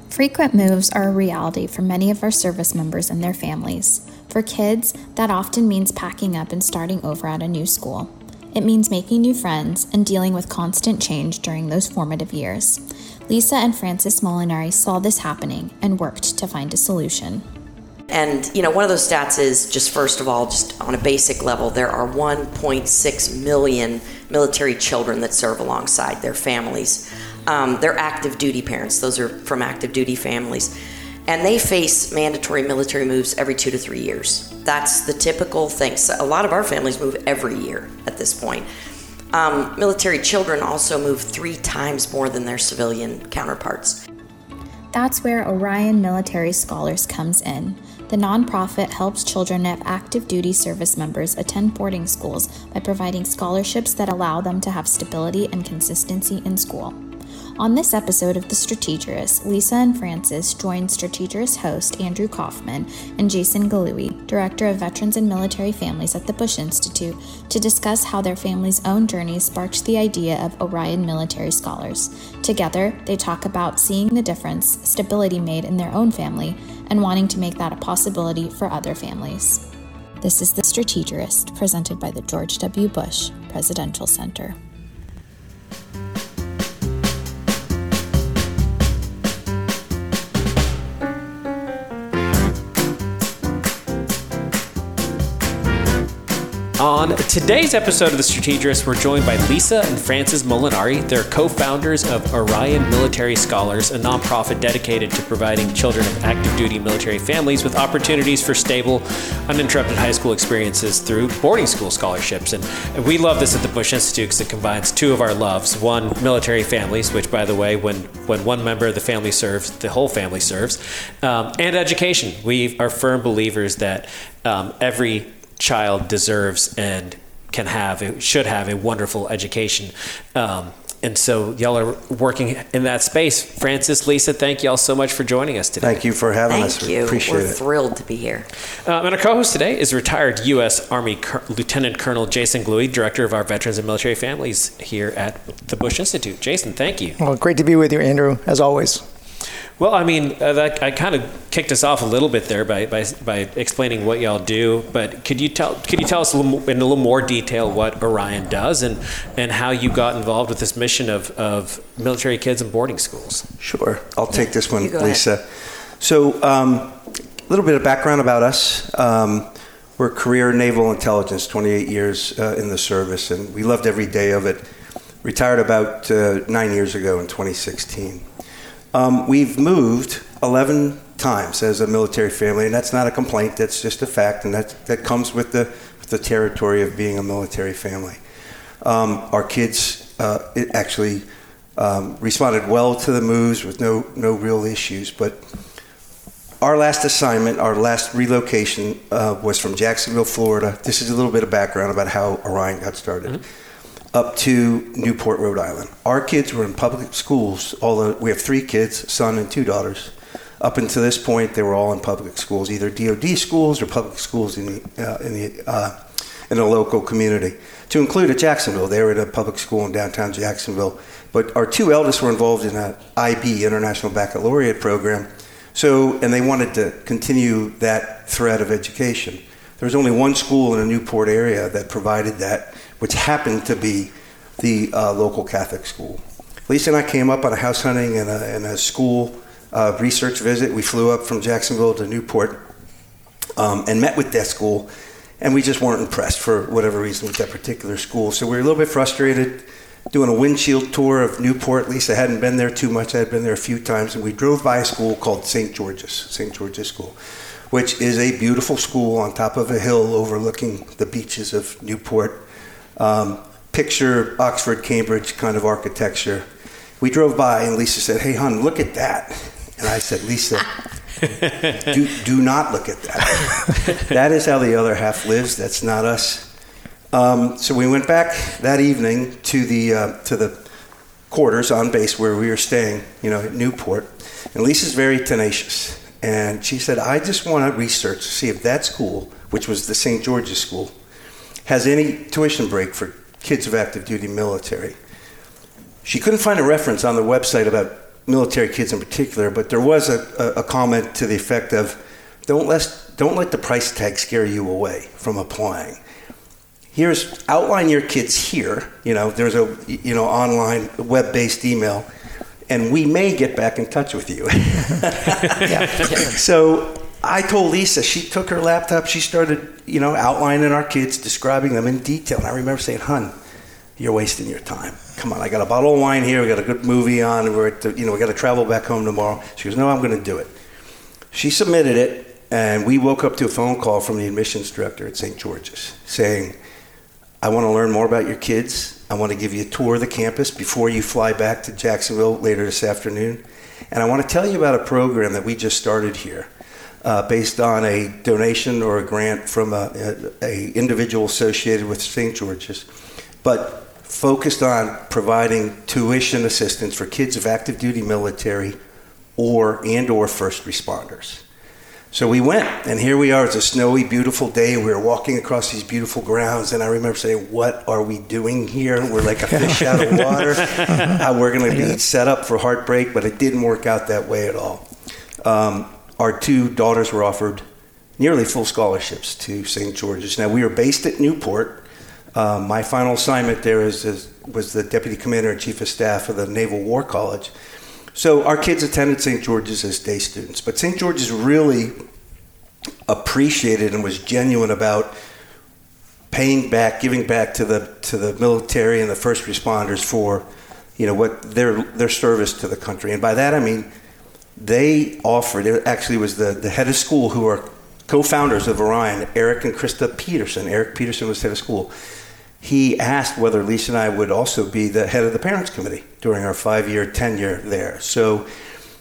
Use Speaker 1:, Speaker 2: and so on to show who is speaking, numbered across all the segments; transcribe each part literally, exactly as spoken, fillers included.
Speaker 1: Frequent moves are a reality for many of our service members and their families. For kids, that often means packing up and starting over at a new school. It means making new friends and dealing with constant change during those formative years. Lisa and Francis Molinari saw this happening and worked to find a solution.
Speaker 2: And, you know, one of those stats is just, first of all, just on a basic level, there are one point six million military children that serve alongside their families. Um, they're active duty parents. Those are from active duty families. And they face mandatory military moves every two to three years. That's the typical thing. So a lot of our families move every year at this point. Um, military children also move three times more than their civilian counterparts.
Speaker 1: That's where Orion Military Scholars comes in. The nonprofit helps children of active duty service members attend boarding schools by providing scholarships that allow them to have stability and consistency in school. On this episode of The Strategist, Lisa and Francis joined Strategist host Andrew Kaufman and Jason Galui, Director of Veterans and Military Families at the Bush Institute, to discuss how their family's own journey sparked the idea of Orion Military Scholars. Together, they talk about seeing the difference stability made in their own family and wanting to make that a possibility for other families. This is The Strategist, presented by the George W. Bush Presidential Center.
Speaker 3: On today's episode of The Strategist, we're joined by Lisa and Francis Molinari. They're co-founders of Orion Military Scholars, a nonprofit dedicated to providing children of active duty military families with opportunities for stable, uninterrupted high school experiences through boarding school scholarships. And, and we love this at the Bush Institute because it combines two of our loves. One, military families, which, by the way, when, when one member of the family serves, the whole family serves, um, and education. We are firm believers that um, every child deserves and can have, should have a wonderful education. Um, and so y'all are working in that space. Francis, Lisa, thank y'all so much for joining us today.
Speaker 4: Thank you for having
Speaker 2: thank
Speaker 4: us.
Speaker 2: You.
Speaker 4: We appreciate
Speaker 2: We're
Speaker 4: it.
Speaker 2: We're thrilled to be here.
Speaker 3: Um, and our co-host today is retired U S Army Col- Lieutenant Colonel Jason Galui, Director of our Veterans and Military Families here at the Bush Institute. Jason, thank you.
Speaker 5: Well, great to be with you, Andrew, as always.
Speaker 3: Well, I mean, uh, that, I kind of kicked us off a little bit there by, by by explaining what y'all do. But could you tell could you tell us a little, in a little more detail what Orion does and, and how you got involved with this mission of, of military kids in boarding schools?
Speaker 4: Sure, I'll take this one,
Speaker 2: Lisa.
Speaker 4: Ahead. So, um, a little bit of background about us. Um, we're career naval intelligence, twenty-eight years uh, in the service, and we loved every day of it. Retired about uh, nine years ago in twenty sixteen. Um, we've moved eleven times as a military family, and that's not a complaint, that's just a fact, and that, that comes with the, with the territory of being a military family. Um, our kids uh, it actually um, responded well to the moves with no, no real issues, but our last assignment, our last relocation uh, was from Jacksonville, Florida. This is a little bit of background about how Orion got started. Mm-hmm. Up to Newport, Rhode Island. Our kids were in public schools. All the, we have three kids, son and two daughters. Up until this point, they were all in public schools, either D O D schools or public schools in the uh, in the uh, in the local community. To include at Jacksonville, they were at a public school in downtown Jacksonville. But our two eldest were involved in an I B, International Baccalaureate program. So, and they wanted to continue that thread of education. There was only one school in the Newport area that provided that, which happened to be the uh, local Catholic school. Lisa and I came up on a house hunting and a, and a school uh, research visit. We flew up from Jacksonville to Newport um, and met with that school, and we just weren't impressed for whatever reason with that particular school. So we were a little bit frustrated doing a windshield tour of Newport. Lisa hadn't been there too much. I had been there a few times, and we drove by a school called Saint George's, Saint George's School, which is a beautiful school on top of a hill overlooking the beaches of Newport. Um, picture Oxford, Cambridge kind of architecture. We drove by and Lisa said, "Hey, hon, look at that." And I said, "Lisa, do, do not look at that. That is how the other half lives. That's not us." Um, so we went back that evening to the uh, to the quarters on base where we were staying, you know, at Newport. And Lisa's very tenacious. And she said, "I just want to research to see if that school, which was the Saint George's School, has any tuition break for kids of active duty military." She couldn't find a reference on the website about military kids in particular, but there was a, a, a comment to the effect of, don't let, don't let the price tag scare you away from applying. Here's, outline your kids here, you know, there's a, you know, online web-based email, and we may get back in touch with you. yeah. So I told Lisa, she took her laptop, she started, you know, outlining our kids, describing them in detail. And I remember saying, "Hun, you're wasting your time. Come on, I got a bottle of wine here, we got a good movie on, we're at the, you know, we got to travel back home tomorrow." She goes, "No, I'm going to do it." She submitted it, and we woke up to a phone call from the admissions director at Saint George's saying, "I want to learn more about your kids. I want to give you a tour of the campus before you fly back to Jacksonville later this afternoon. And I want to tell you about a program that we just started here uh, based on a donation or a grant from a, a, a individual associated with Saint George's, but focused on providing tuition assistance for kids of active duty military or and or first responders." So we went, and here we are. It's a snowy, beautiful day, and we were walking across these beautiful grounds, and I remember saying, "What are we doing here? We're like a fish out of water. uh, we're going to be set up for heartbreak," but it didn't work out that way at all. Um, our two daughters were offered nearly full scholarships to Saint George's. Now, we were based at Newport. Uh, my final assignment there is, is, was the Deputy Commander and Chief of Staff of the Naval War College. So our kids attended Saint George's as day students, but Saint George's really appreciated and was genuine about paying back, giving back to the to the military and the first responders for, you know, what their their service to the country. And by that I mean they offered. It actually was the the head of school, who are co-founders of Orion, Eric and Krista Peterson. Eric Peterson was head of school. He asked whether Lisa and I would also be the head of the parents committee during our five-year tenure there. So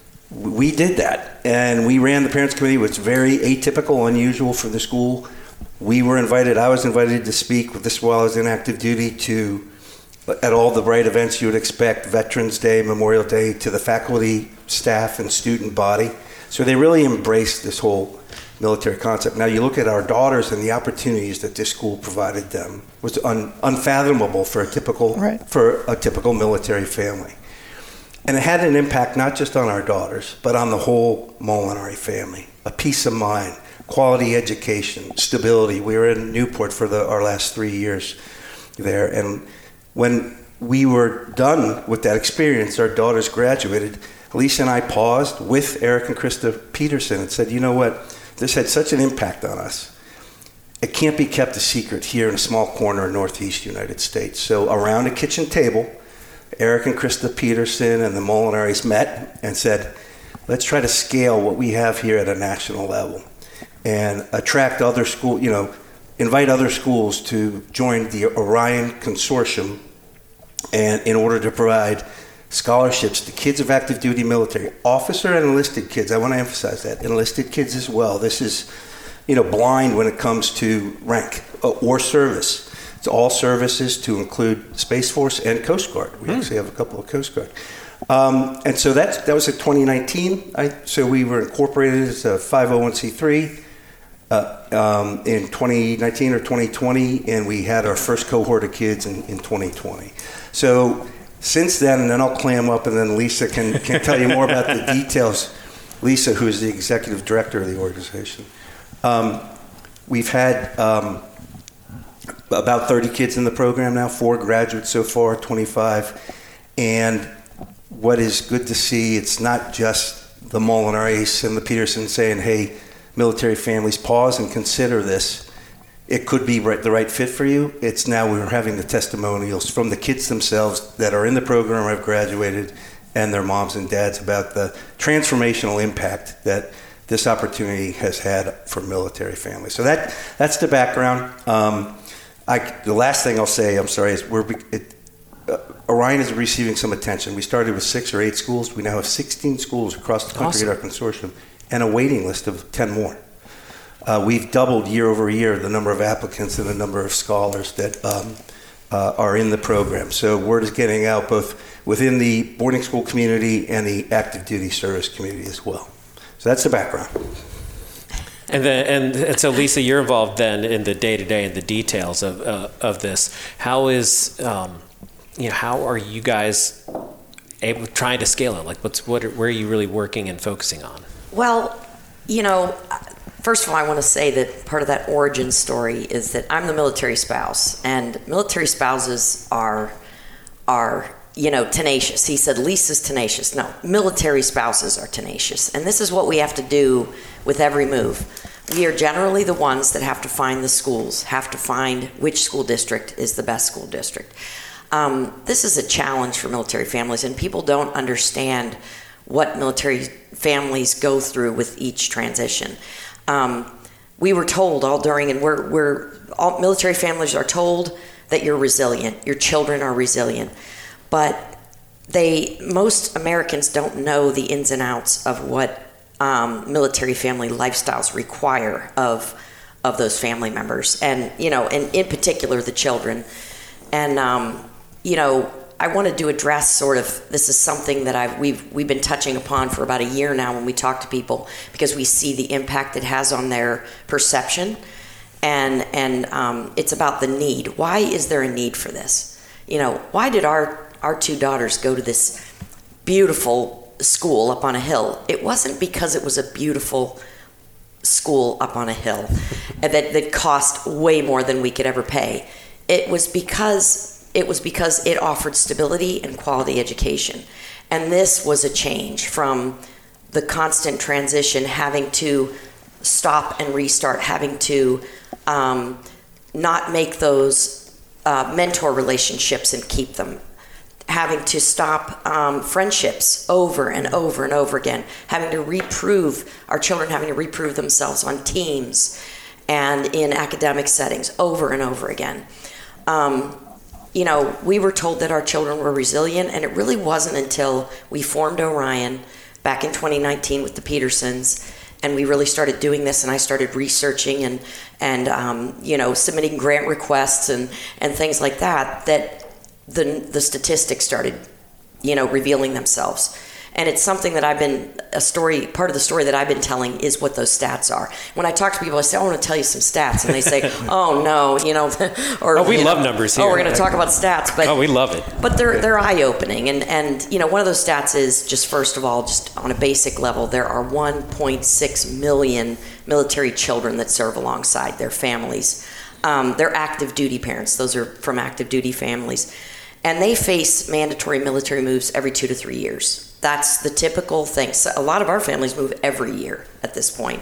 Speaker 4: we did that, and we ran the parents committee. It was very atypical, unusual for the school. We were invited, I was invited to speak with this while I was in active duty to, at all the right events you would expect, Veterans Day, Memorial Day, to the faculty, staff, and student body. So they really embraced this whole military concept. Now you look at our daughters and the opportunities that this school provided them was un, unfathomable for a typical right. for a typical military family. And it had an impact not just on our daughters, but on the whole Molinari family. A peace of mind, quality education, stability. We were in Newport for the, our last three years there. And when we were done with that experience, our daughters graduated, Lisa and I paused with Eric and Krista Peterson and said, "You know what? This had such an impact on us. It can't be kept a secret here in a small corner of Northeast United States." So around a kitchen table, Eric and Krista Peterson and the Molinaris met and said, "Let's try to scale what we have here at a national level and attract other school, you know, invite other schools to join the Orion Consortium, and in order to provide scholarships to kids of active duty military, officer and enlisted kids." I want to emphasize that, enlisted kids as well. This is, you know, blind when it comes to rank or service. It's all services to include Space Force and Coast Guard. We mm. actually have a couple of Coast Guard. Um, and so that's, that was in twenty nineteen. I, so we were incorporated as a five oh one c three uh, um, in twenty nineteen or twenty twenty, and we had our first cohort of kids in, in twenty twenty. So since then, and then I'll clam up, and then Lisa can, can tell you more about the details. Lisa, who is the executive director of the organization. Um, we've had um, about thirty kids in the program now, four graduates so far, twenty-five. And what is good to see, it's not just the Molinaris and the Petersons saying, "Hey, military families, pause and consider this. It could be right, the right fit for you." It's now we're having the testimonials from the kids themselves that are in the program or have graduated, and their moms and dads, about the transformational impact that this opportunity has had for military families. So that that's the background. Um, I, the last thing I'll say, I'm sorry, is we're it, uh, Orion is receiving some attention. We started with six or eight schools. We now have sixteen schools across the country awesome. At our consortium, and a waiting list of ten more. Uh, we've doubled year over year the number of applicants and the number of scholars that um, uh, are in the program. So word is getting out both within the boarding school community and the active duty service community as well. So that's the background.
Speaker 3: And then, and, and so Lisa, you're involved then in the day-to-day and the details of uh, of this. How is, um, you know, how are you guys able, trying to scale it? Like, what's what? Where are you really working and focusing on?
Speaker 2: Well, you know, first of all, I want to say that part of that origin story is that I'm the military spouse, and military spouses are are you know tenacious. He said Lisa's tenacious. No, military spouses are tenacious, and this is what we have to do with every move. We are generally the ones that have to find the schools, have to find which school district is the best school district. Um, this is a challenge for military families, and people don't understand what military families go through with each transition. Um, we were told all during, and we're, we're all military families are told that you're resilient, your children are resilient, but they most Americans don't know the ins and outs of what um, military family lifestyles require of of those family members, and you know, and in particular the children. And um, you know, I wanted to address sort of, this is something that I've we've we've been touching upon for about a year now when we talk to people, because we see the impact it has on their perception, and and um, it's about the need. Why is there a need for this? You know, why did our our two daughters go to this beautiful school up on a hill? It wasn't because it was a beautiful school up on a hill that that cost way more than we could ever pay. It was because it was because it offered stability and quality education. And this was a change from the constant transition, having to stop and restart, having to um, not make those uh, mentor relationships and keep them, having to stop um, friendships over and over and over again, having to reprove, our children having to reprove themselves on teams and in academic settings over and over again. Um, you know, we were told that our children were resilient, and it really wasn't until we formed Orion back in twenty nineteen with the Petersons, and we really started doing this, and I started researching and, and um, you know, submitting grant requests and, and things like that, that the the statistics started, you know, revealing themselves. And it's something that I've been, a story, part of the story that I've been telling is what those stats are. When I talk to people, I say, I want to tell you some stats. And they say, oh, no, you know. or
Speaker 3: Oh, we love
Speaker 2: know,
Speaker 3: numbers here.
Speaker 2: Oh, we're going to talk about stats. But,
Speaker 3: oh, we love it.
Speaker 2: But they're they're eye-opening. And, and, you know, one of those stats is, just first of all, just on a basic level, there are one point six million military children that serve alongside their families. Um, they're active duty parents. Those are from active duty families. And they face mandatory military moves every two to three years. That's the typical thing. So a lot of our families move every year at this point.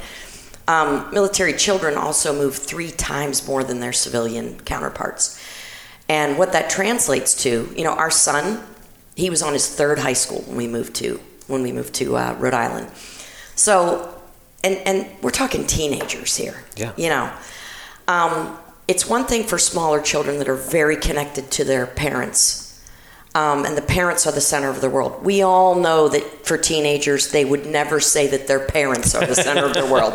Speaker 2: Um, military children also move three times more than their civilian counterparts. And what that translates to, you know, our son, he was on his third high school when we moved to when we moved to uh, Rhode Island. So, and and we're talking teenagers here.
Speaker 3: Yeah.
Speaker 2: You know, um, it's one thing for smaller children that are very connected to their parents. Um, and the parents are the center of the world. We all know that for teenagers, they would never say that their parents are the center of their world.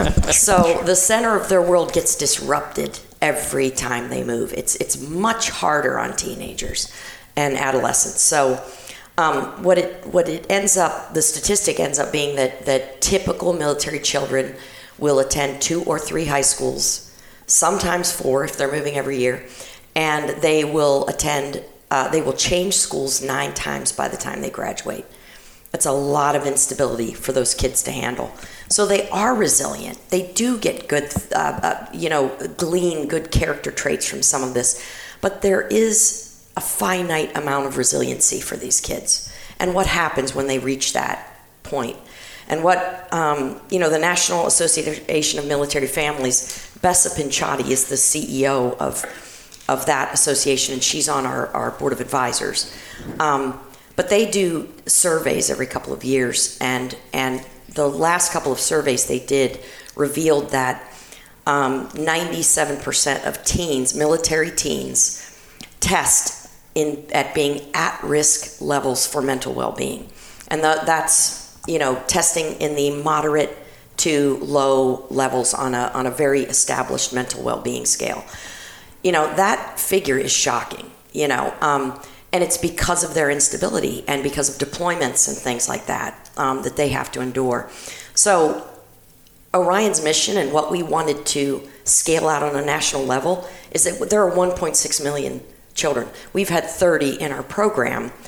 Speaker 2: So the center of their world gets disrupted every time they move. It's it's much harder on teenagers and adolescents. So um, what it what it ends up, the statistic ends up being that that typical military children will attend two or three high schools, sometimes four if they're moving every year, and they will attend. Uh, they will change schools nine times by the time they graduate. That's a lot of instability for those kids to handle. So they are resilient. They do get good, uh, uh, you know, glean good character traits from some of this. But there is a finite amount of resiliency for these kids. And what happens when they reach that point? And what, um, you know, the National Association of Military Families, Bessa Pinchatti is the C E O of of that association, and she's on our, our board of advisors. Um, but they do surveys every couple of years, and and the last couple of surveys they did revealed that um, ninety-seven percent of teens, military teens, test in at being at-risk levels for mental well-being. And the, that's, you know, testing in the moderate to low levels on a on a very established mental well-being scale. You know, that figure is shocking, you know, um, and it's because of their instability and because of deployments and things like that um, that they have to endure. So Orion's mission and what we wanted to scale out on a national level is that there are one point six million children. We've had thirty in our program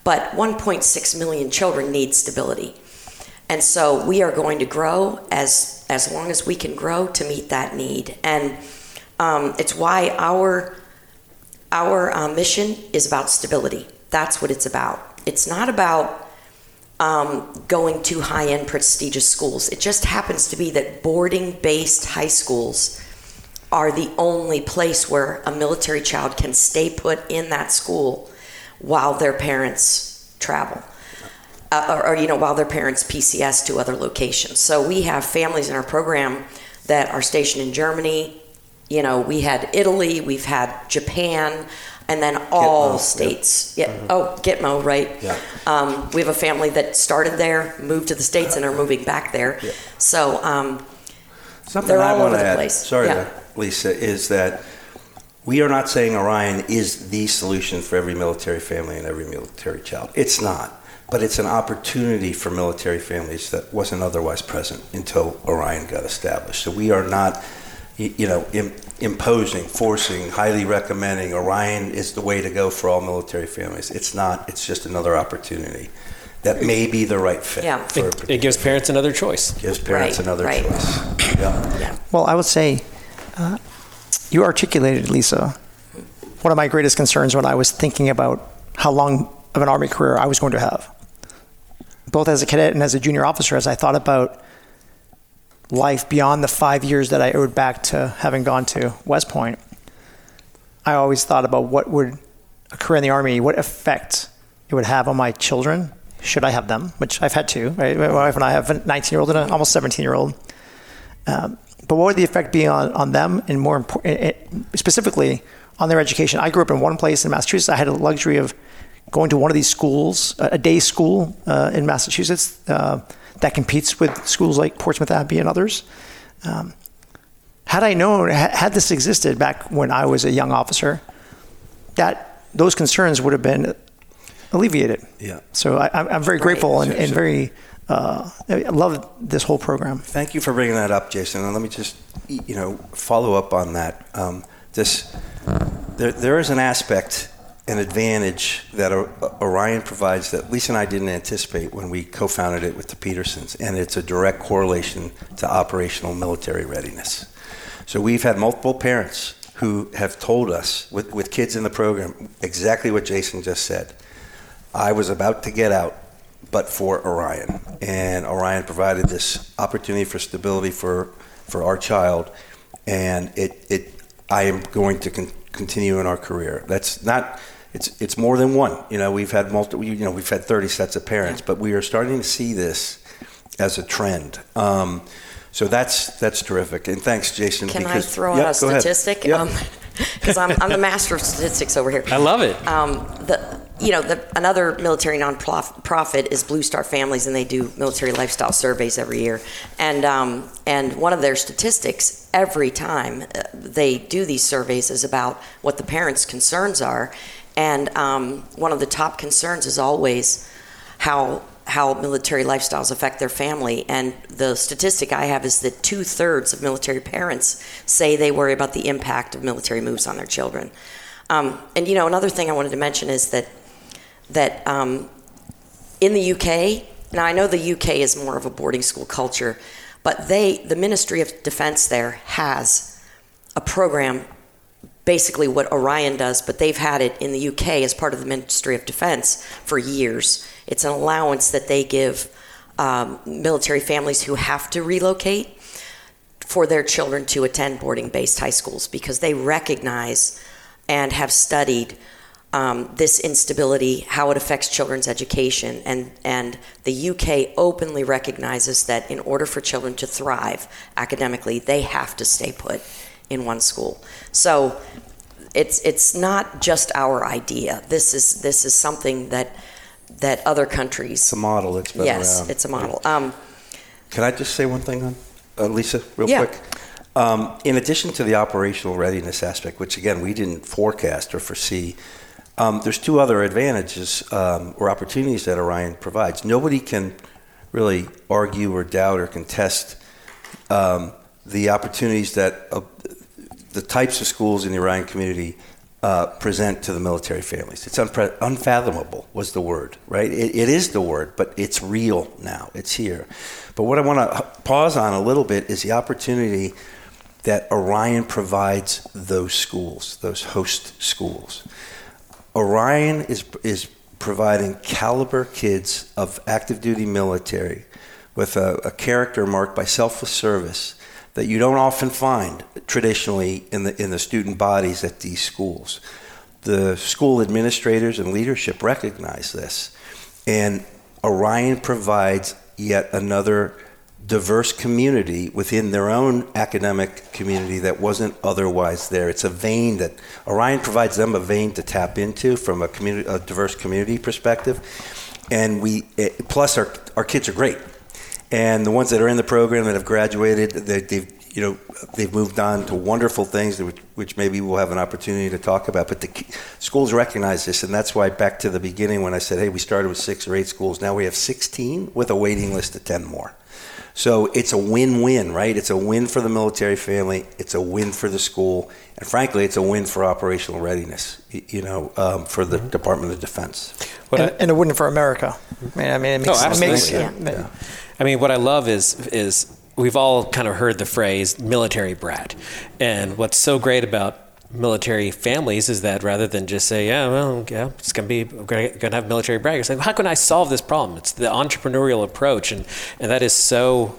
Speaker 2: but one point six million children need stability. And so we are going to grow as, as long as we can grow to meet that need. And um, it's why our, our uh, mission is about stability. That's what it's about. It's not about um, going to high-end prestigious schools. It just happens to be that boarding-based high schools are the only place where a military child can stay put in that school while their parents travel, uh, or, or you know, while their parents P C S to other locations. So we have families in our program that are stationed in Germany. You know, we had Italy, we've had Japan, and then all
Speaker 4: Gitmo,
Speaker 2: states.
Speaker 4: Yep.
Speaker 2: Yeah.
Speaker 4: Mm-hmm.
Speaker 2: Oh, Gitmo, right?
Speaker 4: Yeah.
Speaker 2: Um, we have a family that started there, moved to the States, and are moving back there.
Speaker 4: Yeah.
Speaker 2: So um,
Speaker 4: Something
Speaker 2: they're
Speaker 4: I
Speaker 2: all
Speaker 4: want
Speaker 2: over
Speaker 4: to
Speaker 2: the
Speaker 4: add,
Speaker 2: place.
Speaker 4: sorry,
Speaker 2: Yeah.
Speaker 4: to- Lisa, is that we are not saying Orion is the solution for every military family and every military child. It's not. But it's an opportunity for military families that wasn't otherwise present until Orion got established. So we are not, y- you know, im- imposing, forcing, highly recommending Orion is the way to go for all military families. It's not. It's just another opportunity that may be the right fit.
Speaker 2: Yeah.
Speaker 4: For a
Speaker 3: It, it gives parents another choice.
Speaker 4: gives parents
Speaker 2: Right,
Speaker 4: another
Speaker 2: right.
Speaker 4: choice. Yeah.
Speaker 2: Yeah.
Speaker 5: Well, I would say uh, you articulated, Lisa, one of my greatest concerns when I was thinking about how long of an Army career I was going to have. Both as a cadet and as a junior officer, as I thought about life beyond the five years that I owed back to having gone to West Point, I always thought about what would a career in the Army, what effect it would have on my children, should I have them, which I've had two. Right? My wife and I have a nineteen-year-old and an almost seventeen-year-old. Um, but what would the effect be on, on them, and more important, specifically on their education? I grew up in one place in Massachusetts. I had the luxury of going to one of these schools, a day school uh, in Massachusetts uh, that competes with schools like Portsmouth Abbey and others. Um, had I known, had this existed back when I was a young officer, that those concerns would have been alleviated.
Speaker 4: Yeah.
Speaker 5: So I, I'm very grateful and, and very, uh, I love this whole program.
Speaker 4: Thank you for bringing that up, Jason. And let me just, you know, follow up on that. Um, this, there, there is an aspect, an advantage that Orion provides that Lisa and I didn't anticipate when we co-founded it with the Petersons, and it's a direct correlation to operational military readiness. So we've had multiple parents who have told us, with, with kids in the program, exactly what Jason just said. I was about to get out, but for Orion. And Orion provided this opportunity for stability for, for our child, and it, it I am going to con- continue in our career. That's not, it's it's more than one. You know, we've had multiple, you know, we've had thirty sets of parents, but we are starting to see this as a trend. Um, so that's that's terrific. And thanks, Jason.
Speaker 2: Can
Speaker 4: because,
Speaker 2: I throw
Speaker 4: yep,
Speaker 2: out a
Speaker 4: go ahead.
Speaker 2: statistic?
Speaker 4: Yep.
Speaker 2: Um, because I'm, I'm the master of statistics over here.
Speaker 3: I love it.
Speaker 2: Um, the, you know, the, another military nonprofit is Blue Star Families, and they do military lifestyle surveys every year. And um, and one of their statistics every time they do these surveys is about what the parents' concerns are. And um, one of the top concerns is always how how military lifestyles affect their family. And the statistic I have is that two-thirds of military parents say they worry about the impact of military moves on their children. Um, and, you know, another thing I wanted to mention is that that um, in the U K, now I know the U K is more of a boarding school culture, but they, the Ministry of Defense there has a program, basically what Orion does, but they've had it in the U K as part of the Ministry of Defense for years. It's an allowance that they give um, military families who have to relocate for their children to attend boarding-based high schools, because they recognize and have studied um, this instability, how it affects children's education. And, and the U K openly recognizes that in order for children to thrive academically, they have to stay put in one school. So it's it's not just our idea. This is this is something that that other countries.
Speaker 4: It's a model that's been
Speaker 2: yes,
Speaker 4: around.
Speaker 2: it's a model. Um,
Speaker 4: Can I just say one thing on uh, Lisa, real
Speaker 2: Yeah.
Speaker 4: quick? Um, in addition to the operational readiness aspect, which again we didn't forecast or foresee, um, there's two other advantages um, or opportunities that Orion provides. Nobody can really argue or doubt or contest um, the opportunities that uh, the types of schools in the Orion community uh, present to the military families. It's unpre- unfathomable was the word, right? It, it is the word, but it's real now. It's here. But what I want to pause on a little bit is the opportunity that Orion provides those schools, those host schools. Orion is is providing caliber kids of active duty military with a, a character marked by selfless service that you don't often find traditionally in the in the student bodies at these schools. The school administrators and leadership recognize this, and Orion provides yet another diverse community within their own academic community that wasn't otherwise there. It's a vein that Orion provides them a vein to tap into from a community, a diverse community perspective. And we, it, plus our our kids are great, and the ones that are in the program that have graduated, they, they've you know they've moved on to wonderful things, which, which maybe we'll have an opportunity to talk about. But the schools recognize this, and that's why back to the beginning when I said, hey, we started with six or eight schools. Now we have sixteen with a waiting list of ten more. So it's a win-win, right? It's a win for the military family. It's a win for the school. And frankly, it's a win for operational readiness, you know, um, for the mm-hmm. Department of Defense.
Speaker 5: And, I, and a win for America. I mean, I mean it makes,
Speaker 3: oh, absolutely.
Speaker 5: It makes
Speaker 2: yeah.
Speaker 5: yeah.
Speaker 3: Yeah. I mean, what I love is is we've all kind of heard the phrase military brat. And what's so great about military families is that rather than just say, yeah, well, yeah, it's going to be, we're going to have military brat, you're saying, well, how can I solve this problem? It's the entrepreneurial approach. And, and that is so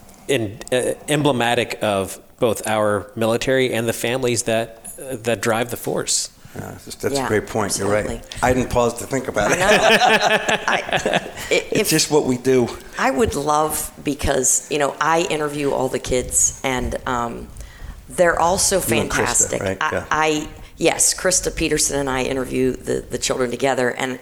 Speaker 3: in, uh, emblematic of both our military and the families that uh, that drive the force.
Speaker 4: Yeah, that's that's
Speaker 2: yeah,
Speaker 4: a great point.
Speaker 2: absolutely.
Speaker 4: You're right. I didn't pause to think about it.
Speaker 2: I know. I, if,
Speaker 4: it's just what we do.
Speaker 2: I would love, because, you know, I interview all the kids, and um, they're also fantastic.
Speaker 4: Krista, right?
Speaker 2: I,
Speaker 4: yeah.
Speaker 2: I yes, Krista Peterson and I interview the, the children together, and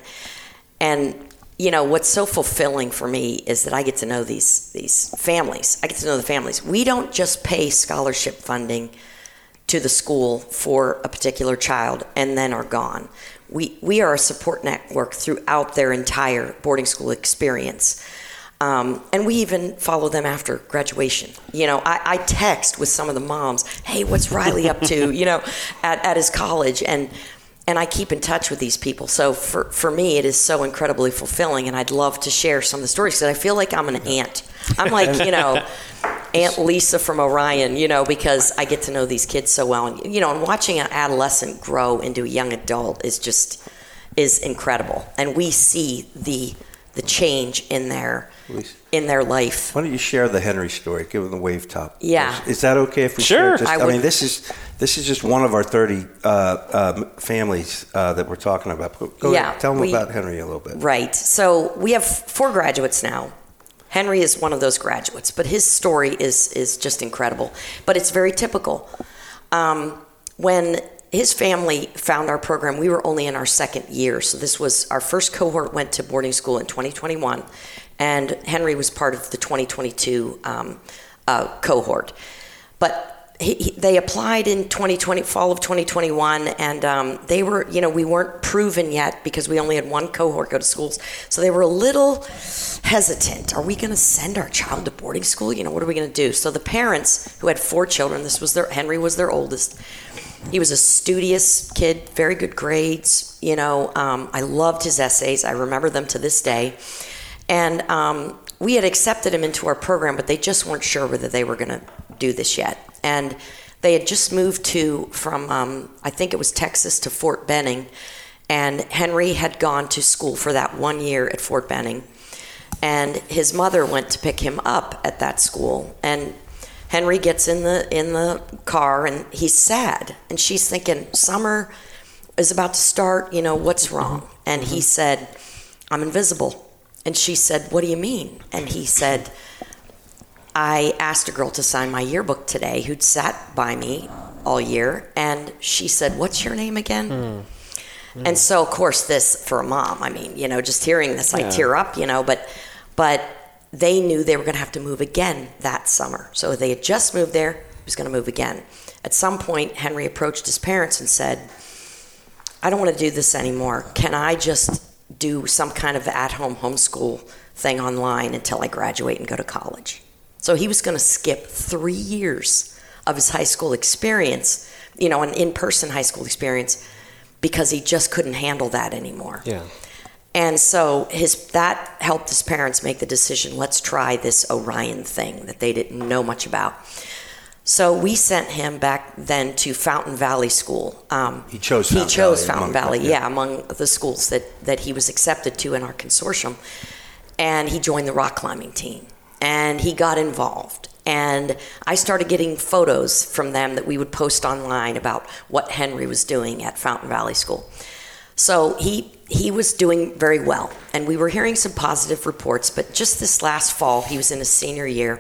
Speaker 2: and you know what's so fulfilling for me is that I get to know these these families. I get to know the families. We don't just pay scholarship funding to the school for a particular child and then are gone. We we are a support network throughout their entire boarding school experience. Um, and we even follow them after graduation. You know, I, I text with some of the moms, hey, what's Riley up to, you know, at, at his college? And and I keep in touch with these people. So for, for me, it is so incredibly fulfilling, and I'd love to share some of the stories, because I feel like I'm an aunt. I'm like, you know, Aunt Lisa from Orion, you know, because I get to know these kids so well. And, you know, and watching an adolescent grow into a young adult is just, is incredible. And we see the the change in their in their life.
Speaker 4: Why don't you share the Henry story? Give them the wave top.
Speaker 2: Yeah.
Speaker 4: Is, is that okay if we
Speaker 3: sure.
Speaker 4: share? Just,
Speaker 2: I,
Speaker 4: I,
Speaker 2: would,
Speaker 4: mean, this is this is just one of our thirty uh, uh, families uh, that we're talking about. Go, go
Speaker 2: yeah,
Speaker 4: ahead. Tell them
Speaker 2: we,
Speaker 4: about Henry a little bit.
Speaker 2: Right. So we have four graduates now. Henry is one of those graduates, but his story is is just incredible. But it's very typical. Um, when his family found our program, we were only in our second year. So this was our first cohort went to boarding school in twenty twenty-one, and Henry was part of the twenty twenty-two um, uh, cohort. But he, he, they applied in twenty twenty, fall of twenty twenty-one, and um, they were, you know, we weren't proven yet because we only had one cohort go to schools. So they were a little hesitant. Are we going to send our child to boarding school? You know, what are we going to do? So the parents, who had four children, this was their, Henry was their oldest. He was a studious kid, very good grades. You know, um, I loved his essays. I remember them to this day. And um, we had accepted him into our program, but they just weren't sure whether they were going to do this yet. And they had just moved to, from, um, I think it was Texas to Fort Benning. And Henry had gone to school for that one year at Fort Benning. And his mother went to pick him up at that school. And Henry gets in the in the car, and he's sad. And she's thinking, summer is about to start, you know, what's wrong? And he said, I'm invisible. And she said, what do you mean? And he said, I asked a girl to sign my yearbook today who'd sat by me all year. And she said, what's your name again? Mm. Mm. And so, of course, this, for a mom, I mean, you know, just hearing this, I yeah. tear up, you know, but but they knew they were going to have to move again that summer. So they had just moved there, he was going to move again. At some point, Henry approached his parents and said, I don't want to do this anymore. Can I just do some kind of at-home homeschool thing online until I graduate and go to college? So he was going to skip three years of his high school experience, you know, an in-person high school experience, because he just couldn't handle that anymore.
Speaker 3: Yeah.
Speaker 2: And so his that helped his parents make the decision, let's try this Orion thing that they didn't know much about. So we sent him back then to Fountain Valley School. Um,
Speaker 4: he chose
Speaker 2: Fountain He chose
Speaker 4: Valley
Speaker 2: Fountain
Speaker 4: among,
Speaker 2: Valley,
Speaker 4: yeah.
Speaker 2: yeah, among the schools that, that he was accepted to in our consortium. And he joined the rock climbing team. And he got involved. And I started getting photos from them that we would post online about what Henry was doing at Fountain Valley School. So he he was doing very well, and we were hearing some positive reports, but just this last fall, he was in his senior year,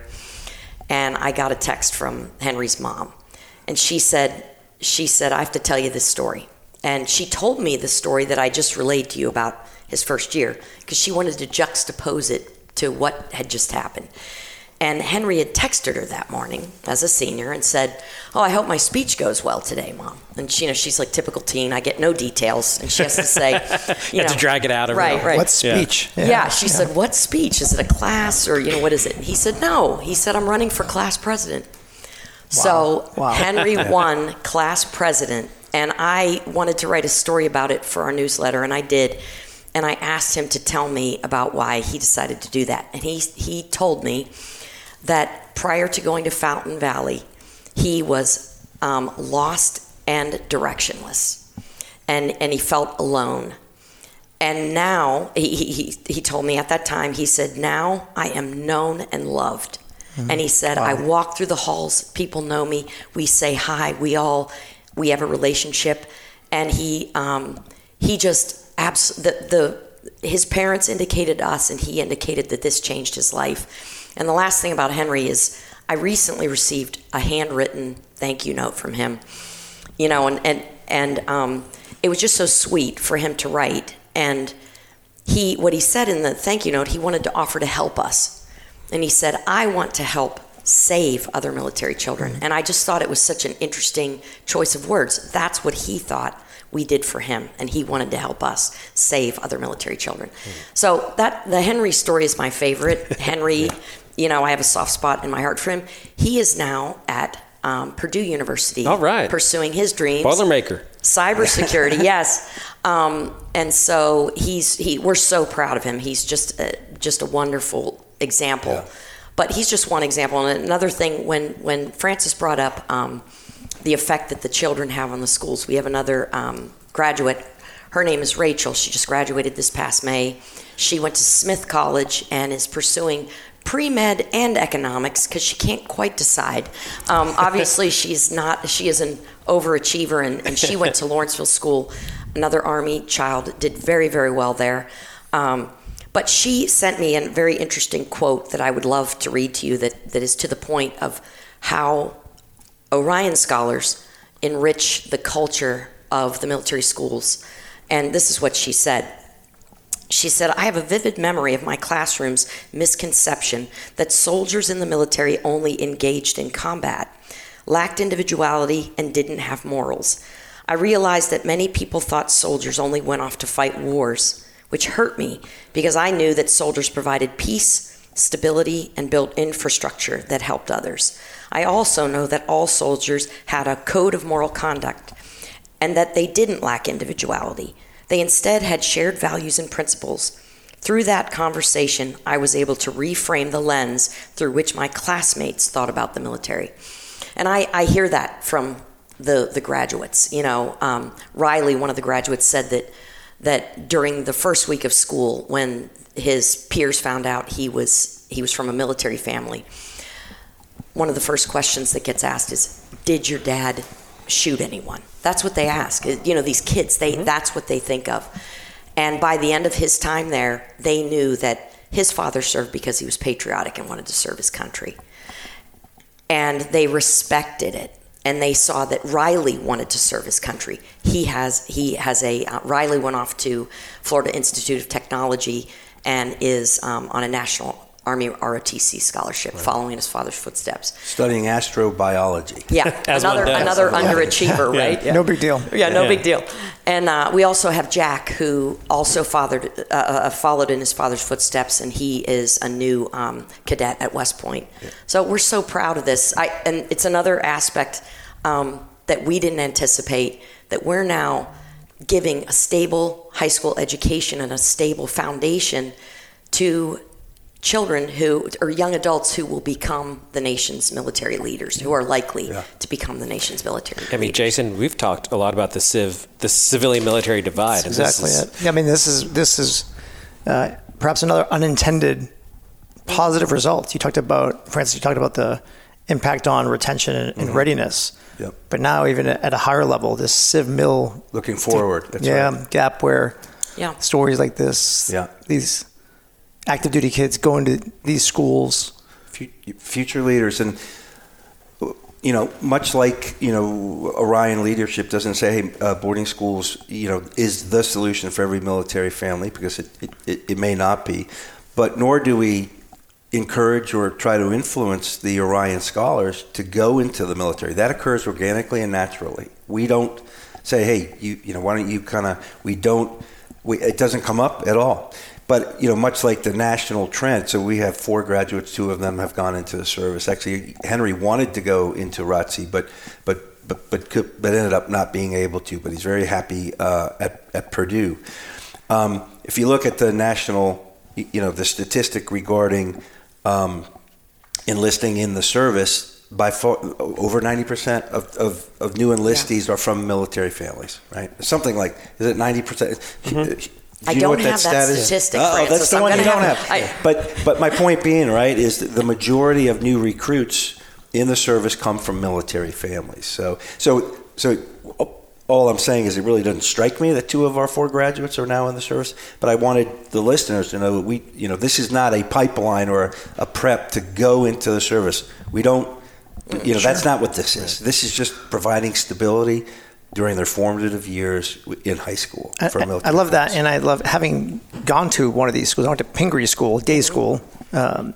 Speaker 2: and I got a text from Henry's mom, and she said, she said, I have to tell you this story. And she told me the story that I just relayed to you about his first year, because she wanted to juxtapose it to what had just happened. And Henry had texted her that morning as a senior and said, oh, I hope my speech goes well today, Mom. And she, you know, she's like typical teen. I get no details. And she has to say, you,
Speaker 3: you
Speaker 2: know.
Speaker 3: have to drag it out of her.
Speaker 2: Right, right.
Speaker 5: What speech?
Speaker 2: Yeah, yeah she yeah. said, what speech? Is it a class or, you know, what is it? And he said, no. He said, I'm running for class president. Wow. So wow. Henry won class president. And I wanted to write a story about it for our newsletter, and I did. And I asked him to tell me about why he decided to do that. And he he told me that prior to going to Fountain Valley, he was um, lost and directionless, and and he felt alone. And now, he, he, he told me at that time, he said, now I am known and loved. Mm-hmm. And he said, wow. I walk through the halls, people know me, we say hi, we all, we have a relationship. And he um, he just, abs- the, the his parents indicated us, and he indicated that this changed his life. And the last thing about Henry is I recently received a handwritten thank you note from him, you know, and, and, and um, it was just so sweet for him to write. And he, what he said in the thank you note, he wanted to offer to help us. And he said, I want to help save other military children. And I just thought it was such an interesting choice of words. That's what he thought we did for him, and he wanted to help us save other military children. Mm. So that the Henry story is my favorite. Henry, you know, I have a soft spot in my heart for him. He is now at um, Purdue University.
Speaker 3: All right.
Speaker 2: Pursuing his dreams.
Speaker 3: Boilermaker.
Speaker 2: Cybersecurity, yes. Um, and so he's he. We're so proud of him. He's just a, just a wonderful example. Yeah. But he's just one example. And another thing, when when Francis brought up um, the effect that the children have on the schools, we have another um, graduate. Her name is Rachel. She just graduated this past May. She went to Smith College and is pursuing pre-med and economics because she can't quite decide. Um, obviously, she's not. She is an overachiever, and, and she went to Lawrenceville School. Another Army child, did very, very well there. Um, but she sent me a very interesting quote that I would love to read to you that, that is to the point of how Orion scholars enrich the culture of the military schools. And this is what she said. She said, I have a vivid memory of my classroom's misconception that soldiers in the military only engaged in combat, lacked individuality, and didn't have morals. I realized that many people thought soldiers only went off to fight wars, which hurt me because I knew that soldiers provided peace, stability, and built infrastructure that helped others. I also know that all soldiers had a code of moral conduct and that they didn't lack individuality. They instead had shared values and principles. Through that conversation, I was able to reframe the lens through which my classmates thought about the military. And I, I hear that from the, the graduates. You know, um, Riley, one of the graduates, said that that during the first week of school, when his peers found out he was he was from a military family, one of the first questions that gets asked is, did your dad shoot anyone? That's what they ask. You know, these kids, they mm-hmm. that's what they think of. And by the end of his time there, they knew that his father served because he was patriotic and wanted to serve his country. And they respected it. And they saw that Riley wanted to serve his country. He has he has a uh, Riley went off to Florida Institute of Technology and is um, on a National Army R O T C scholarship, right. following in his father's footsteps.
Speaker 4: Studying astrobiology.
Speaker 2: Yeah, another another underachiever,
Speaker 5: yeah.
Speaker 2: right?
Speaker 5: Yeah. No big deal.
Speaker 2: Yeah, no
Speaker 3: yeah.
Speaker 2: big deal. And uh, we also have Jack, who also fathered, uh, uh, followed in his father's footsteps, and he is a new um, cadet at West Point. Yeah. So we're so proud of this. I, and it's another aspect um, that we didn't anticipate, that we're now giving a stable high school education and a stable foundation to children who, or young adults who will become the nation's military leaders, who are likely yeah. to become the nation's military leaders.
Speaker 3: I mean, Jason, we've talked a lot about the civ, the civilian military divide.
Speaker 5: That's exactly is, it. Yeah, I mean, this is this is uh, perhaps another unintended positive result. You talked about, Francis, you talked about the impact on retention and, and mm-hmm. readiness.
Speaker 4: Yep.
Speaker 5: But now, even at a higher level, this civ-mil
Speaker 4: looking forward, that's
Speaker 5: yeah,
Speaker 4: right.
Speaker 5: gap where
Speaker 2: yeah.
Speaker 5: stories like this,
Speaker 4: yeah.
Speaker 5: these active duty kids going to these schools,
Speaker 4: future leaders, and you know, much like you know, Orion leadership doesn't say, hey, uh, boarding schools, you know, is the solution for every military family, because it, it it may not be, but nor do we encourage or try to influence the Orion scholars to go into the military. That occurs organically and naturally. We don't say, hey, you you know, why don't you kind of, we don't, we, it doesn't come up at all. But, you know, much like the national trend, so we have four graduates, two of them have gone into the service. Actually, Henry wanted to go into R O T C, but but but but, could, but ended up not being able to. But he's very happy uh, at, at Purdue. Um, if you look at the national, you know, the statistic regarding um, enlisting in the service, by far, over ninety percent of, of, of new enlistees yeah. are from military families, right? Something like, is it ninety percent? Mm-hmm.
Speaker 2: Do I don't have that, that statistic.
Speaker 4: Oh,
Speaker 2: Francis.
Speaker 4: that's the
Speaker 2: I'm
Speaker 4: one you don't have.
Speaker 2: have I,
Speaker 4: but but my point being, right, is that the majority of new recruits in the service come from military families. So so so all I'm saying is it really doesn't strike me that two of our four graduates are now in the service. But I wanted the listeners to know that we, you know, this is not a pipeline or a prep to go into the service. We don't, you know, sure. that's not what this is. This is just providing stability during their formative years in high school. For
Speaker 5: I, I love that, and I love having gone to one of these schools. I went to Pingree School, day school. Um,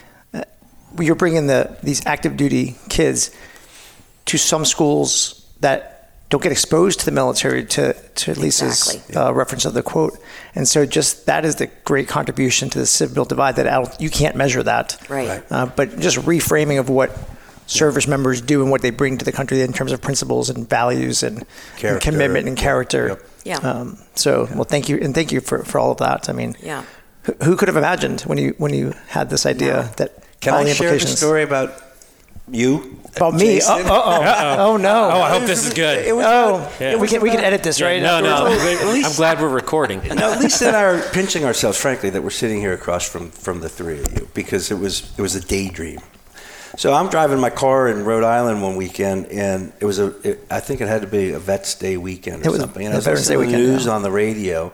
Speaker 5: you're bringing the these active duty kids to some schools that don't get exposed to the military, to, to Lisa's
Speaker 2: exactly.
Speaker 5: uh, reference of the quote. And so just that is the great contribution to the civ-mil divide that I don't, you can't measure that.
Speaker 2: Right.
Speaker 5: Uh, but just reframing of what service members do and what they bring to the country in terms of principles and values and, and commitment and character.
Speaker 4: Yep.
Speaker 2: Yeah.
Speaker 5: Um, so, well, thank you, and thank you for, for all of that. I mean,
Speaker 2: yeah.
Speaker 5: who, who could have imagined when you when you had this idea
Speaker 2: Yeah.
Speaker 5: that
Speaker 4: Can
Speaker 5: all
Speaker 4: I
Speaker 5: the
Speaker 4: share the
Speaker 5: implications
Speaker 4: story about you?
Speaker 5: about me? Oh, oh, oh, oh no!
Speaker 3: Oh, I hope this is good.
Speaker 4: It was
Speaker 5: Oh,
Speaker 4: about-
Speaker 3: Yeah.
Speaker 5: we can we can edit this, right?
Speaker 3: No, no.
Speaker 4: least-
Speaker 3: I'm glad we're recording.
Speaker 4: No, at least in our pinching ourselves, frankly, that we're sitting here across from, from the three of you, because it was it was a daydream. So I'm driving my car in Rhode Island one weekend, and it was a it, I think it had to be a Vets Day weekend or
Speaker 5: It was
Speaker 4: something.
Speaker 5: a
Speaker 4: And I was
Speaker 5: Veterans Day
Speaker 4: listening to the
Speaker 5: weekend,
Speaker 4: news
Speaker 5: yeah.
Speaker 4: on the radio,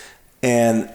Speaker 4: and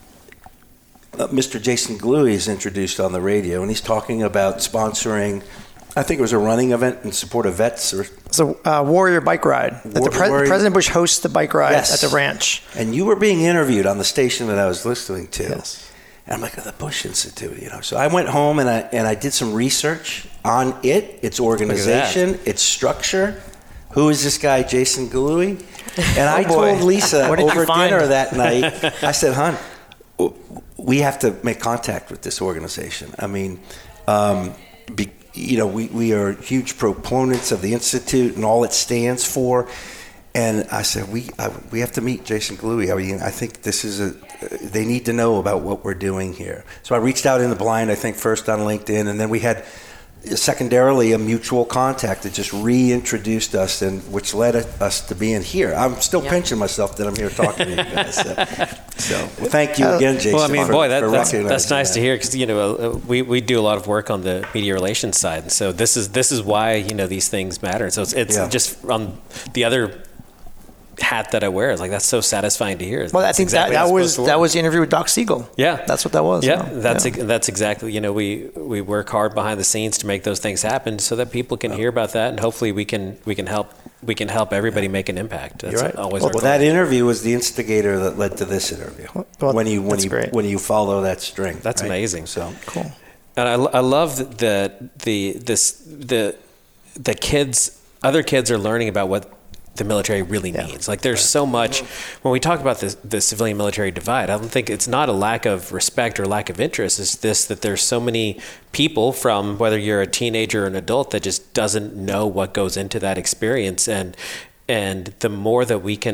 Speaker 4: uh, Mister Jason Gluey is introduced on the radio, and he's talking about sponsoring, I think it was a running event in support of vets. Or,
Speaker 5: So, uh, Warrior Bike Ride. That
Speaker 4: War-
Speaker 5: the pre-
Speaker 4: Warrior-
Speaker 5: President Bush hosts the bike ride
Speaker 4: Yes.
Speaker 5: at the ranch.
Speaker 4: and you were being interviewed on the station that I was listening to.
Speaker 5: Yes.
Speaker 4: And I'm like, oh, the Bush Institute, you know. So I went home and I and I did some research on it, its organization, its structure. Who is this guy, Jason Gluey? And I
Speaker 5: Oh, boy.
Speaker 4: told Lisa
Speaker 5: What did you
Speaker 4: over
Speaker 5: find?
Speaker 4: dinner that night, I said, hon, we have to make contact with this organization. I mean, um, be, you know, we, we are huge proponents of the Institute and all it stands for. And I said, we I, we have to meet Jason Gluey. I mean, I think this is a, they need to know about what we're doing here. So I reached out in the blind, I think first on LinkedIn, and then we had secondarily a mutual contact that just reintroduced us, and which led us to being here. I'm still
Speaker 2: Yep.
Speaker 4: pinching myself that I'm here talking to you guys. So, so well, thank you again, Jason.
Speaker 3: Well, I mean,
Speaker 4: for,
Speaker 3: boy, that,
Speaker 4: for
Speaker 3: that's,
Speaker 4: recognizing
Speaker 3: that's nice
Speaker 4: that.
Speaker 3: to hear, because you know uh, we, we do a lot of work on the media relations side, and so this is this is why you know these things matter. So it's, it's
Speaker 4: Yeah.
Speaker 3: just on the other hat that I wear. It's like, that's so satisfying to hear.
Speaker 5: Well, I
Speaker 3: That's
Speaker 5: think
Speaker 3: exactly
Speaker 5: that,
Speaker 3: how
Speaker 5: that
Speaker 3: it's
Speaker 5: was
Speaker 3: supposed to
Speaker 5: that
Speaker 3: work.
Speaker 5: was the interview with Doc Siegel.
Speaker 3: Yeah,
Speaker 5: That's what that was.
Speaker 3: Yeah,
Speaker 5: you know?
Speaker 3: that's
Speaker 5: Yeah.
Speaker 3: ex- that's exactly. You know, we we work hard behind the scenes to make those things happen, so that people can hear about that, and hopefully we can we can help we can help everybody make an impact. That's
Speaker 4: You're right.
Speaker 3: always
Speaker 4: Well,
Speaker 3: our
Speaker 4: well,
Speaker 3: goal.
Speaker 4: that interview was the instigator that led to this interview.
Speaker 5: Well,
Speaker 4: when you when
Speaker 5: that's
Speaker 4: you
Speaker 5: great.
Speaker 4: when you follow that string,
Speaker 3: That's
Speaker 4: right?
Speaker 3: amazing.
Speaker 4: So
Speaker 5: Cool.
Speaker 3: And I, I love that the this the the kids other kids are learning about what the military really
Speaker 5: Yeah.
Speaker 3: means. Like, there's so much when we talk about the the civilian military divide. I don't think it's not a lack of respect or lack of interest. It's this, that there's so many people, from whether you're a teenager or an adult, that just doesn't know what goes into that experience. And and the more that we can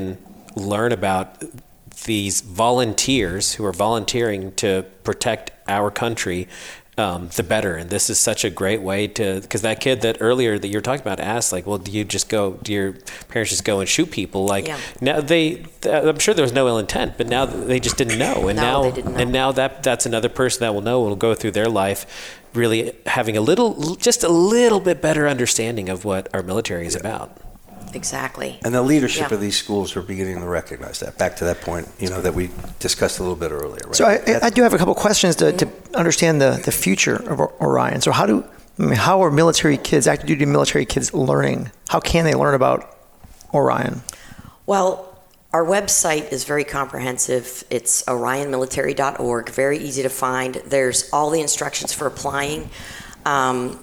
Speaker 3: learn about these volunteers who are volunteering to protect our country, um, the better. And this is such a great way to, because that kid that earlier that you were talking about asked, like, well, do you just go, do your parents just go and shoot people? Like,
Speaker 2: Yeah.
Speaker 3: now they, I'm sure there was no ill intent, but now they just didn't know. And
Speaker 2: No,
Speaker 3: now,
Speaker 2: they didn't know.
Speaker 3: and now that that's another person that will know, will go through their life really having a little, just a little bit better understanding of what our military is about.
Speaker 2: Exactly.
Speaker 4: And the leadership
Speaker 2: Yeah.
Speaker 4: of these schools are beginning to recognize that. Back to that point, you know, that we discussed a little bit earlier. Right?
Speaker 5: So I, I do have a couple questions to, to understand the, the future of Orion. So how do I mean, how are military kids, active duty military kids, learning? How can they learn about Orion?
Speaker 2: Well, our website is very comprehensive. It's orion military dot org, very easy to find. There's all the instructions for applying. Um,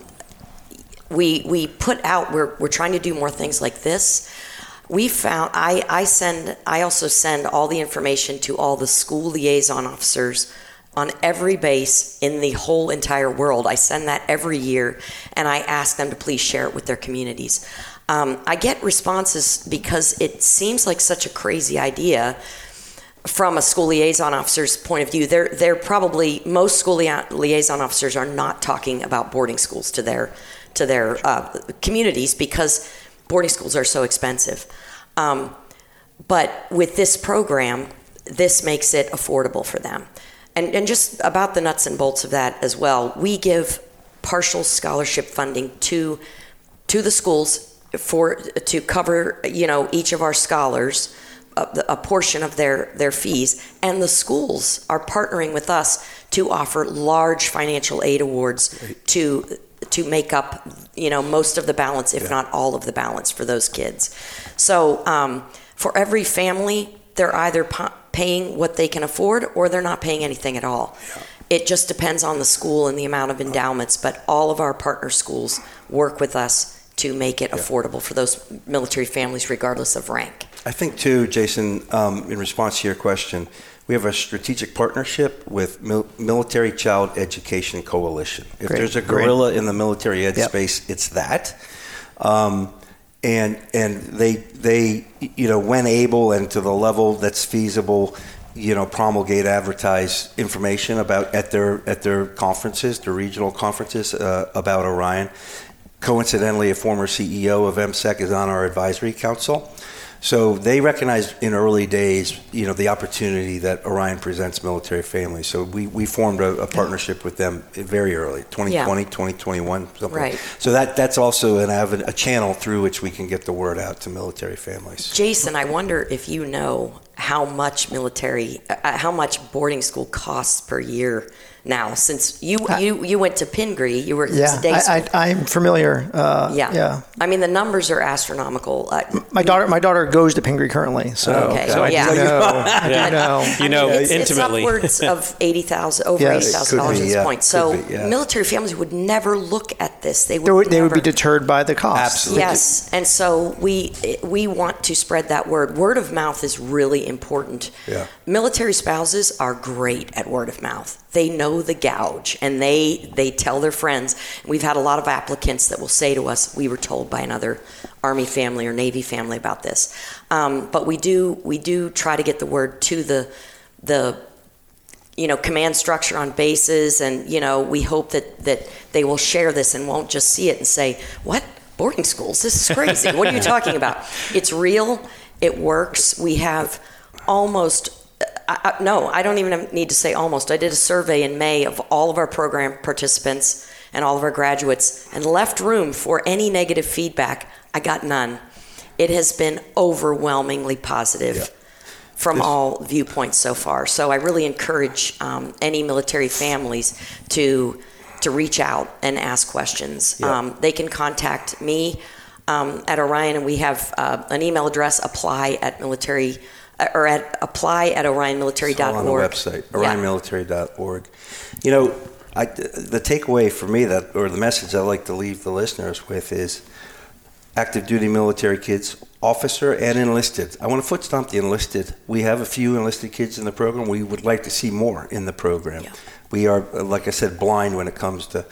Speaker 2: we we put out, we're, we're trying to do more things like this. We found, I, I send, I also send all the information to all the school liaison officers on every base in the whole entire world. I send that every year, and I ask them to please share it with their communities. Um, I get responses because it seems like such a crazy idea from a school liaison officer's point of view. They're, they're probably, most school lia- liaison officers are not talking about boarding schools to their, to their uh, communities because boarding schools are so expensive. Um, but with this program, this makes it affordable for them. And, and just about the nuts and bolts of that as well, we give partial scholarship funding to to the schools for to cover, you know, each of our scholars a, a portion of their their fees, and the schools are partnering with us to offer large financial aid awards to to make up, you know, most of the balance, if yeah. not all of the balance, for those kids. So um, for every family, they're either po- paying what they can afford or they're not paying anything at all. Yeah. It just depends on the school and the amount of endowments, but all of our partner schools work with us to make it yeah. affordable for those military families regardless of rank.
Speaker 4: I think too, Jason, um, in response to your question, we have a strategic partnership with Mil- Military Child Education Coalition. If Great. There's a gorilla Great. in the military ed yep. space, it's that. Um, and and they they you know, when able and to the level that's feasible, you know, promulgate, advertise information about at their at their conferences, their regional conferences uh, about Orion. Coincidentally, a former C E O of M S E C is on our advisory council. So they recognized in early days, you know, the opportunity that Orion presents military families. So we, we formed a, a partnership with them very early, twenty twenty, yeah. twenty twenty-one, something.
Speaker 2: Right.
Speaker 4: So that that's also an avenue, a channel through which we can get the word out to military families.
Speaker 2: Jason, I wonder if you know how much military, uh, how much boarding school costs per year now, since you uh, you, you went to Pingree, you were
Speaker 5: yeah,
Speaker 2: day school.
Speaker 5: I, I, I'm familiar. Uh,
Speaker 2: yeah.
Speaker 5: yeah.
Speaker 2: I mean, the numbers are astronomical. Uh,
Speaker 5: my daughter my daughter goes to Pingree currently, so,
Speaker 2: okay.
Speaker 5: so I
Speaker 2: yeah.
Speaker 5: do know. I
Speaker 3: yeah.
Speaker 5: do know.
Speaker 3: You know,
Speaker 2: it's,
Speaker 3: intimately.
Speaker 2: It's upwards of eighty thousand, over
Speaker 5: yes.
Speaker 2: eighty thousand dollars at this
Speaker 4: yeah.
Speaker 2: point. So
Speaker 4: be, yeah.
Speaker 2: military families would never look at this. They would,
Speaker 5: they would, they
Speaker 2: never,
Speaker 5: would be deterred by the cost.
Speaker 4: Absolutely.
Speaker 2: Yes, and so we we want to spread that word. Word of mouth is really important.
Speaker 4: Yeah.
Speaker 2: Military spouses are great at word of mouth. They know the gouge, and they they tell their friends. We've had a lot of applicants that will say to us, "We were told by another Army family or Navy family about this." Um, but we do we do try to get the word to the the you know command structure on bases, and you know we hope that that they will share this and won't just see it and say, "What? Boarding schools? This is crazy. What are you talking about?" It's real. It works. We have almost. I, I, no, I don't even need to say almost. I did a survey in May of all of our program participants and all of our graduates and left room for any negative feedback. I got none. It has been overwhelmingly positive yeah. from this, all viewpoints so far. So I really encourage um, any military families to to reach out and ask questions. Yeah. Um, they can contact me um, at Orion, and we have uh, an email address, apply at military or at apply at orion military dot org.
Speaker 4: On the website, orion military dot org. You know, I, the takeaway for me that, or the message I like to leave the listeners with is active duty military kids, officer and enlisted. I want to foot stomp the enlisted. We have a few enlisted kids in the program. We would like to see more in the program. Yeah. We are, like I said, blind when it comes to,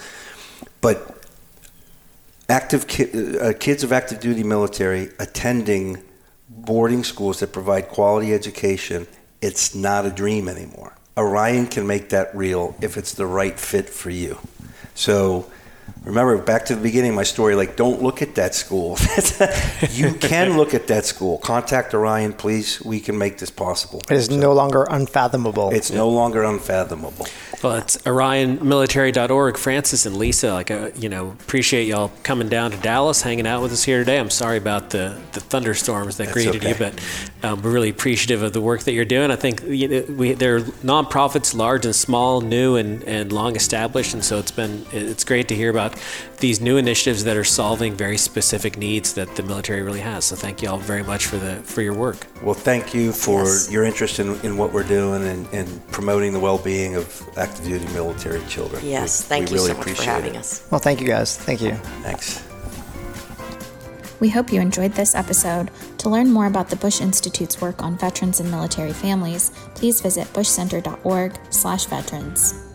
Speaker 4: but active ki- uh, kids of active duty military attending boarding schools that provide quality education, it's not a dream anymore. Orion can make that real if it's the right fit for you. So remember, back to the beginning of my story, like, don't look at that school. You can look at that school. Contact Orion, please. We can make this possible.
Speaker 5: It is so, no longer unfathomable.
Speaker 4: It's no longer unfathomable.
Speaker 3: Well, it's orion military dot org. Francis and Lisa, like, uh, you know, appreciate y'all coming down to Dallas, hanging out with us here today. I'm sorry about the, the thunderstorms that
Speaker 4: That's
Speaker 3: greeted
Speaker 4: okay.
Speaker 3: you, but um, we're really appreciative of the work that you're doing. I think you know, we there are nonprofits, large and small, new and, and long established, and so it's been it's great to hear about these new initiatives that are solving very specific needs that the military really has. So thank you all very much for the for your work.
Speaker 4: Well, thank you for
Speaker 2: Yes.
Speaker 4: your interest in, in what we're doing and, and promoting the well-being of active duty military children.
Speaker 2: Yes,
Speaker 4: We-
Speaker 2: thank
Speaker 4: we
Speaker 2: you
Speaker 4: really
Speaker 2: so much for
Speaker 4: appreciate
Speaker 2: having
Speaker 4: it.
Speaker 2: us.
Speaker 5: Well, thank you guys. Thank you.
Speaker 4: Thanks.
Speaker 1: We hope you enjoyed this episode. To learn more about the Bush Institute's work on veterans and military families, please visit bush center dot org slash veterans.